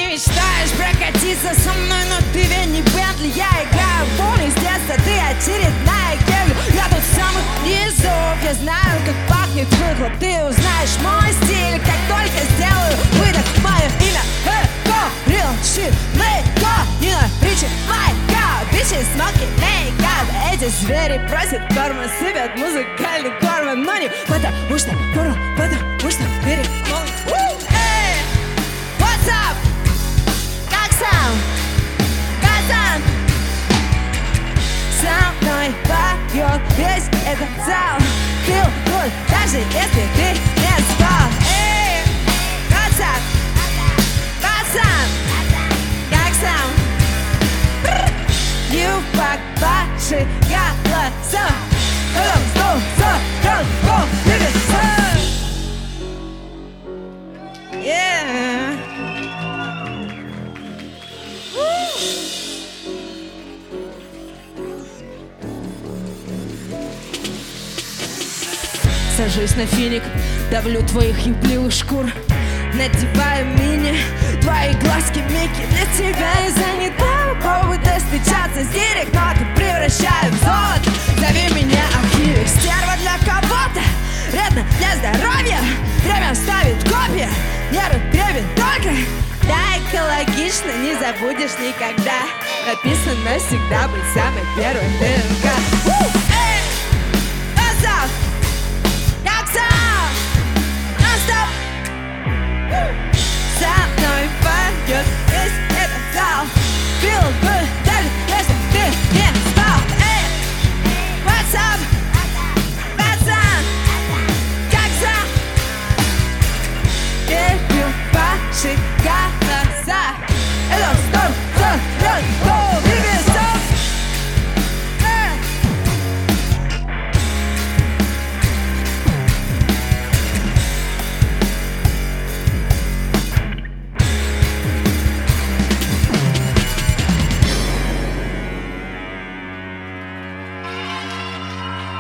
мечтаешь прокатиться со мной, но ты ведь не Бентли. Я играю в боулинг с детства, ты очередная кегля. Я тут самых низов, я знаю, как пахнет выхлоп. Ты узнаешь мой стиль, как только сделаю выдох. Мое имя Real shit, let go. Нина Ричи, my god. Bitches smoking, make up. Эти звери просят корма, сыпят музыкальный корм. Но не потому что курл, потому что перекол. Эй, what's up? Как сам? Казан со мной поет весь этот зал. Feel good, даже если ты не спал. Эй, what's up? Казан, как сам? Юбок ваши голоса. Yeah. Сажусь на финик, давлю твоих юбливых шкур. Надеваю мини, твои глазки Микки. Для тебя я занята, поводы встречаться с директ, но ты превращаю в золото. Зови меня архивик, стерва для кого-то, вредно для здоровья. Время ставит копья, нервы требен только. Да, экологично, не забудешь никогда. Написано всегда быть самой первой ДНК.